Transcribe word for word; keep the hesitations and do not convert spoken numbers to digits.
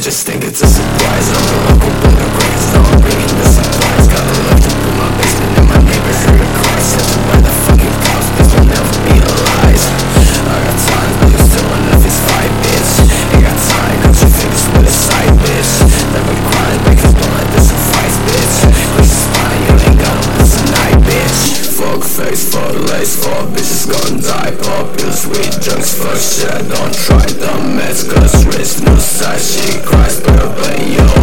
just think it's a surprise. I'm the local builder, breakers, now I'm bringing the supplies. Gotta love to put my basement and my neighbors hear the cries. Censored by the fucking cops, this will never be a lies. I got time, but you still enough is fight, bitch. Ain't got time, cut your fingers with a side, bitch. Never grind, breakers don't let this suffice, bitch. Please spine, you ain't got no this tonight, bitch. Fuck face, fuck lace, fuck bitches gon' die. Popular sweet junks, fuck shit, don't try the meds. Cause risk no side, she cries, but yo